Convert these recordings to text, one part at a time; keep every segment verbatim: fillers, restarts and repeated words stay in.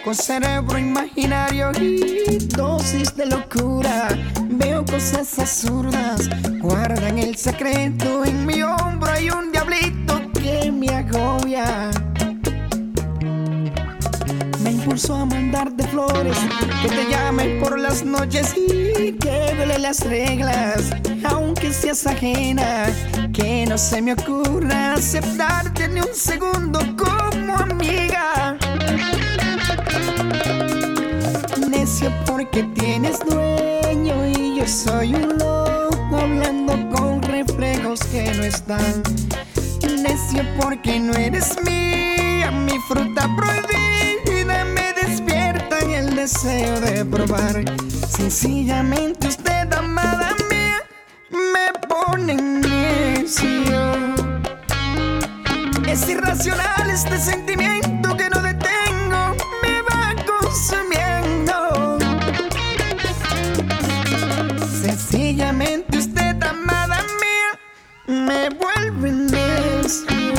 con cerebro imaginario y dosis de locura. Veo cosas absurdas, guardan el secreto. En mi hombro hay un diablito que me agobia. Me impulsó a mandarte flores, que te llame por las noches y que viole las reglas, aunque seas ajena. Que no se me ocurra aceptarte ni un segundo como amiga. Necio porque tienes dueño y yo soy un loco hablando con reflejos que no están. Necio porque no eres mía, mi fruta prohibida me despierta en el deseo de probar. Sencillamente usted, amada mía, me pone necio. Es irracional este sentimiento que no detengo, me va consumiendo. Sencillamente usted, amada mía, me vuelve necio.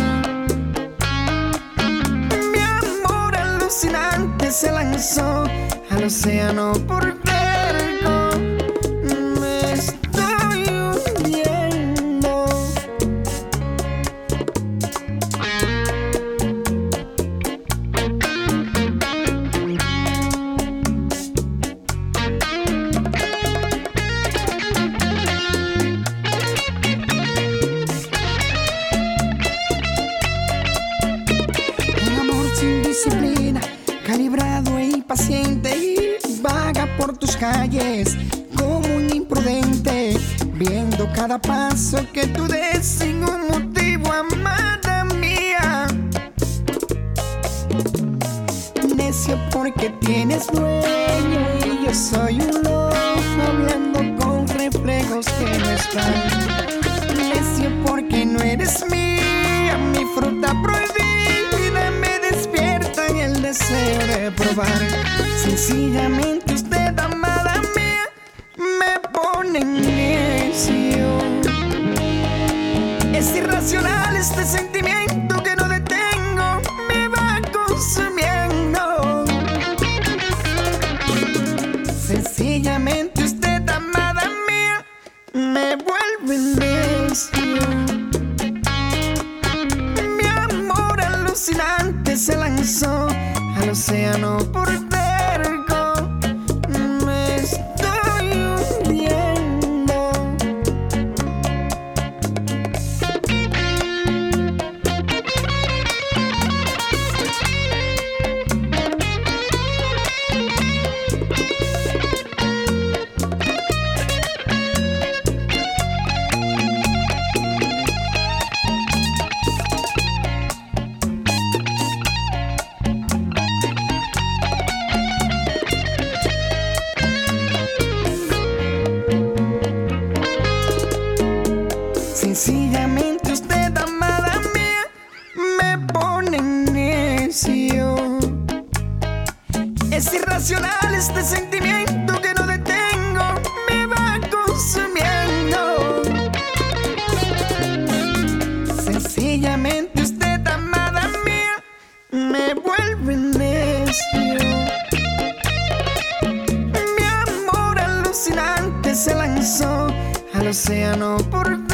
Mi amor alucinante se lanzó al océano por terco. Me estoy hundiendo. Sin disciplina, calibrado e impaciente, y vaga por tus calles como un imprudente, viendo cada paso que tú des sin un motivo, amada mía. Necio porque tienes dueño y yo soy un loco hablando con reflejos que no están. Necio porque no eres mía, mi fruta prohibida deseo de probar. Sencillamente usted, amada mía, me pone necio. Es irracional este sentimiento que no detengo, me va consumiendo. Sencillamente usted, amada mía, me vuelve necio. Mi amor alucinante se lanzó al océano por terco. Me estoy hundiendo. Sencillamente usted, amada mía, me pone necio. Es irracional este sentimiento que no detengo, me va consumiendo. Sencillamente usted, amada mía, me vuelve necio. Mi amor alucinante se lanzó al océano por